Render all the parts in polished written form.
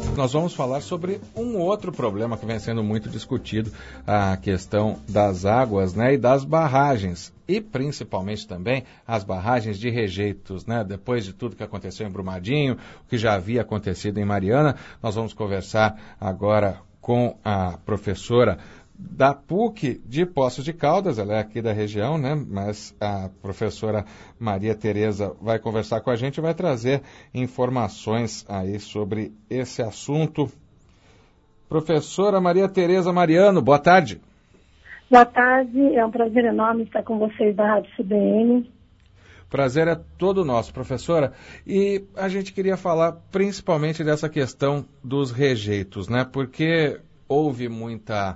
nós vamos falar sobre um outro problema que vem sendo muito discutido, a questão das águas, né, e das barragens, e principalmente também as barragens de rejeitos, né, depois de tudo que aconteceu em Brumadinho, o que já havia acontecido em Mariana. Nós vamos conversar agora com a professora da PUC de Poços de Caldas, ela é aqui da região, né? Mas a professora Maria Tereza vai conversar com a gente e vai trazer informações aí sobre esse assunto. Professora Maria Tereza Mariano, boa tarde. Boa tarde, é um prazer enorme estar com vocês da Rádio CBN. Prazer é todo nosso, professora. E a gente queria falar principalmente dessa questão dos rejeitos, né? Porque houve muita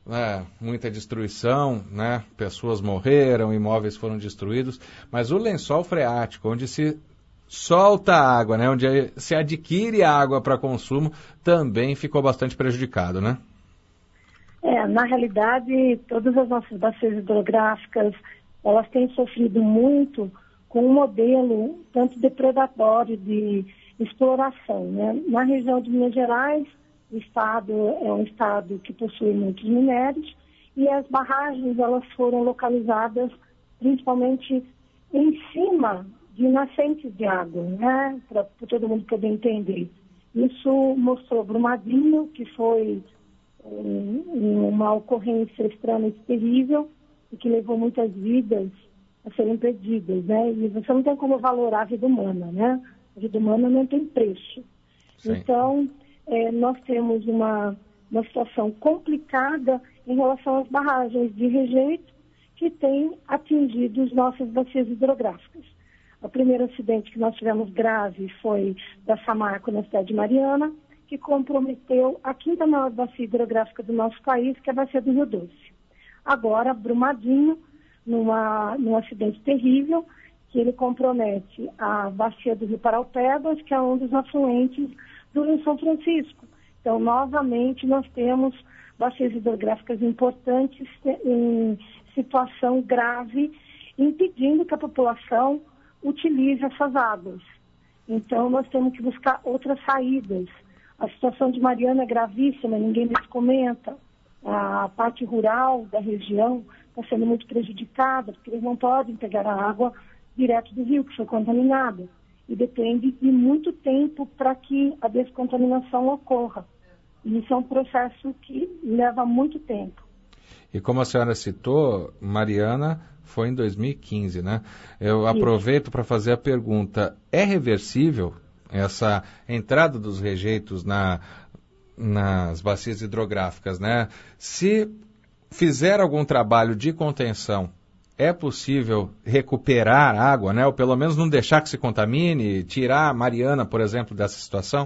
destruição, né? Pessoas morreram, imóveis foram destruídos, mas o lençol freático, onde se solta a água, né? Onde se adquire água para consumo, também ficou bastante prejudicado, né? Na realidade, todas as nossas bacias hidrográficas, elas têm sofrido muito com um modelo tanto depredatório de exploração, né? Na região de Minas Gerais, o estado é um estado que possui muitos minérios e as barragens elas foram localizadas principalmente em cima de nascentes de água, né? Para todo mundo poder entender. Isso mostrou Brumadinho, que foi uma ocorrência extremamente terrível e que levou muitas vidas a serem perdidas, né? E você não tem como valorar a vida humana, né? A vida humana não tem preço. Sim. Então, nós temos uma situação complicada em relação às barragens de rejeito que têm atingido as nossas bacias hidrográficas. O primeiro acidente que nós tivemos grave foi da Samarco, na cidade de Mariana, que comprometeu a quinta maior bacia hidrográfica do nosso país, que é a bacia do Rio Doce. Agora, Brumadinho, num acidente terrível, que ele compromete a bacia do Rio Paraupebas, que é um dos afluentes do Rio São Francisco. Então, novamente, nós temos bacias hidrográficas importantes em situação grave, impedindo que a população utilize essas águas. Então, nós temos que buscar outras saídas. A situação de Mariana é gravíssima, ninguém mais comenta. A parte rural da região está sendo muito prejudicada, porque eles não podem pegar a água direto do rio, que foi contaminada. E depende de muito tempo para que a descontaminação ocorra. E isso é um processo que leva muito tempo. E como a senhora citou, Mariana foi em 2015, né? Eu aproveito para fazer a pergunta, é reversível essa entrada dos rejeitos nas bacias hidrográficas, né? Se fizer algum trabalho de contenção, é possível recuperar água, né? Ou pelo menos não deixar que se contamine, tirar a Mariana, por exemplo, dessa situação?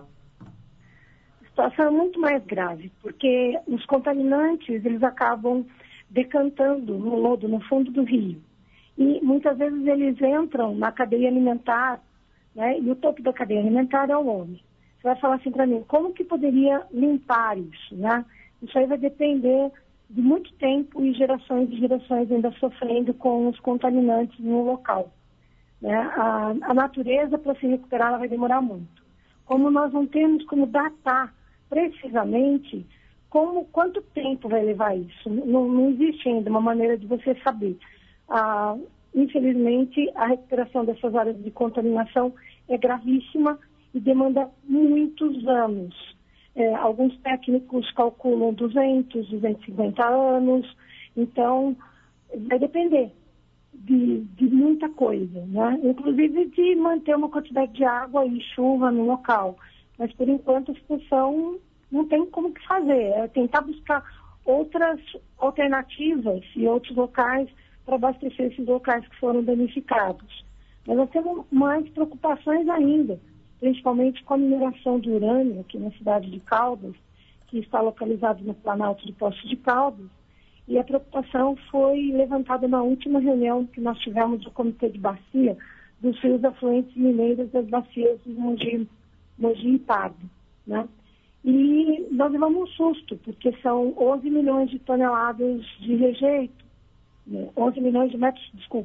A situação é muito mais grave, porque os contaminantes, eles acabam decantando no lodo, no fundo do rio. E muitas vezes eles entram na cadeia alimentar, né? E o topo da cadeia alimentar é o homem. Você vai falar assim para mim, como que poderia limpar isso, né? Isso aí vai depender de muito tempo e gerações e gerações ainda sofrendo com os contaminantes no local, né? A natureza, para se recuperar, ela vai demorar muito. Como nós não temos como datar precisamente quanto tempo vai levar isso, não existe ainda uma maneira de você saber. Infelizmente, a recuperação dessas áreas de contaminação é gravíssima e demanda muitos anos. Alguns técnicos calculam 200, 250 anos, então vai depender de muita coisa, né? Inclusive de manter uma quantidade de água e chuva no local. Mas, por enquanto, a situação não tem como que fazer. É tentar buscar outras alternativas e outros locais para abastecer esses locais que foram danificados. Mas nós temos mais preocupações ainda, principalmente com a mineração de urânio aqui na cidade de Caldas, que está localizado no Planalto de Poços de Caldas. E a preocupação foi levantada na última reunião que nós tivemos do Comitê de Bacia dos rios afluentes mineiros das bacias de Mogi e Pardo, né? E nós levamos um susto, porque são 11 milhões de toneladas de rejeito, 11 milhões de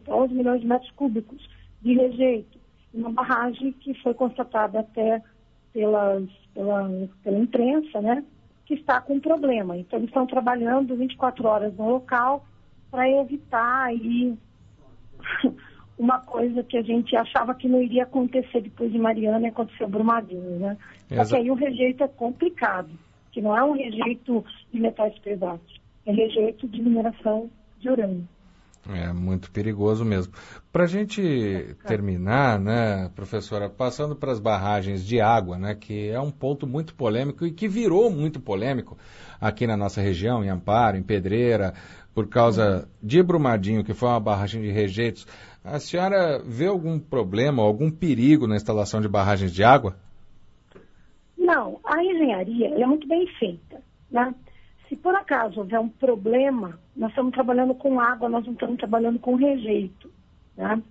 metros cúbicos de rejeito, uma barragem que foi constatada até pela imprensa, né, que está com problema. Então, eles estão trabalhando 24 horas no local para evitar aí uma coisa que a gente achava que não iria acontecer depois de Mariana e aconteceu Brumadinho, né? Só que aí o rejeito é complicado, que não é um rejeito de metais pesados, é rejeito de mineração de urânio. É muito perigoso mesmo. Para a gente terminar, né, professora, passando para as barragens de água, né, que é um ponto muito polêmico e que virou muito polêmico aqui na nossa região, em Amparo, em Pedreira, por causa de Brumadinho, que foi uma barragem de rejeitos. A senhora vê algum problema, algum perigo na instalação de barragens de água? Não, a engenharia é muito bem feita, né? Se por acaso houver um problema, nós estamos trabalhando com água, nós não estamos trabalhando com rejeito, né?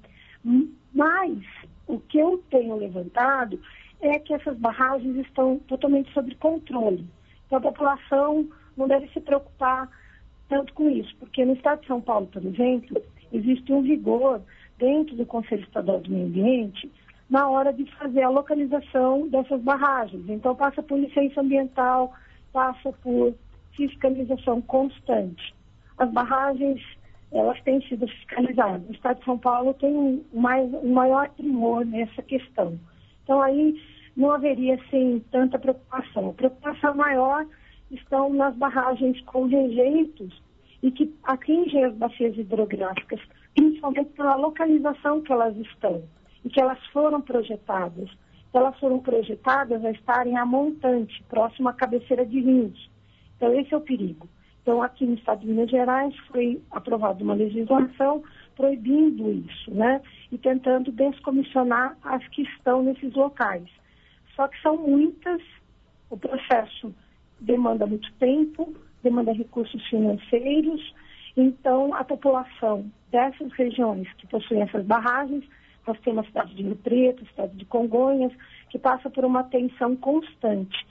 Mas o que eu tenho levantado é que essas barragens estão totalmente sob controle. Então a população não deve se preocupar tanto com isso, porque no estado de São Paulo, por exemplo, existe um rigor dentro do Conselho Estadual do Meio Ambiente na hora de fazer a localização dessas barragens. Então passa por licença ambiental, passa por fiscalização constante. As barragens, elas têm sido fiscalizadas. O estado de São Paulo tem um maior primor nessa questão. Então aí não haveria, assim, tanta preocupação. A preocupação maior estão nas barragens com rejeitos e que atingem as bacias hidrográficas, principalmente pela localização que elas estão e que elas foram projetadas. Elas foram projetadas a estarem a montante, próximo à cabeceira de rios. Então, esse é o perigo. Então, aqui no estado de Minas Gerais foi aprovada uma legislação proibindo isso, né? E tentando descomissionar as que estão nesses locais. Só que são muitas, o processo demanda muito tempo, demanda recursos financeiros, então a população dessas regiões que possuem essas barragens, nós temos a cidade de Rio Preto, a cidade de Congonhas, que passa por uma tensão constante.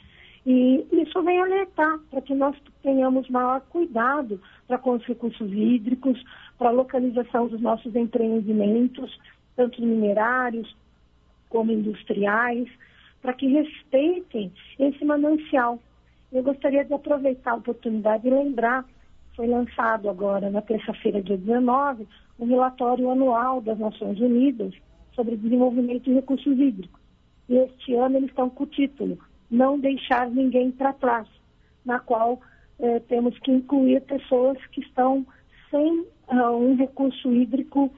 E isso vem alertar para que nós tenhamos maior cuidado com os recursos hídricos, para a localização dos nossos empreendimentos, tanto minerários como industriais, para que respeitem esse manancial. Eu gostaria de aproveitar a oportunidade e lembrar, foi lançado agora na terça-feira, dia 19, um relatório anual das Nações Unidas sobre desenvolvimento de recursos hídricos. E este ano eles estão com o título Não Deixar Ninguém para Trás, na qual temos que incluir pessoas que estão sem um recurso hídrico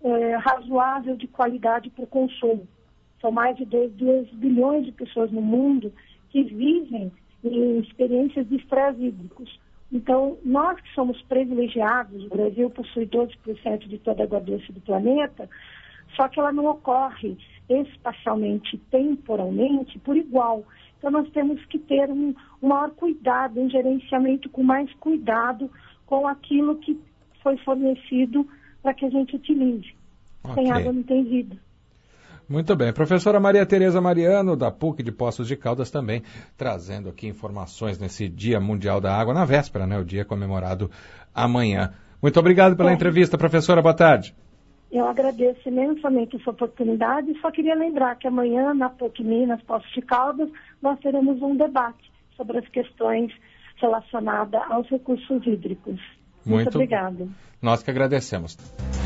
razoável de qualidade para o consumo. São mais de 2 bilhões de pessoas no mundo que vivem em experiências de estresse hídricos. Então, nós que somos privilegiados, o Brasil possui 12% de toda a água doce do planeta, só que ela não ocorre espacialmente, temporalmente, por igual. Então, nós temos que ter um maior cuidado, um gerenciamento com mais cuidado com aquilo que foi fornecido para que a gente utilize. Okay. Sem água não tem vida. Muito bem. Professora Maria Tereza Mariano, da PUC de Poços de Caldas, também trazendo aqui informações nesse Dia Mundial da Água, na véspera, né? O dia comemorado amanhã. Muito obrigado pela entrevista, professora. Boa tarde. Eu agradeço imensamente essa oportunidade e só queria lembrar que amanhã, na PUC Minas, Poços de Caldas, nós teremos um debate sobre as questões relacionadas aos recursos hídricos. Muito obrigada. Nós que agradecemos.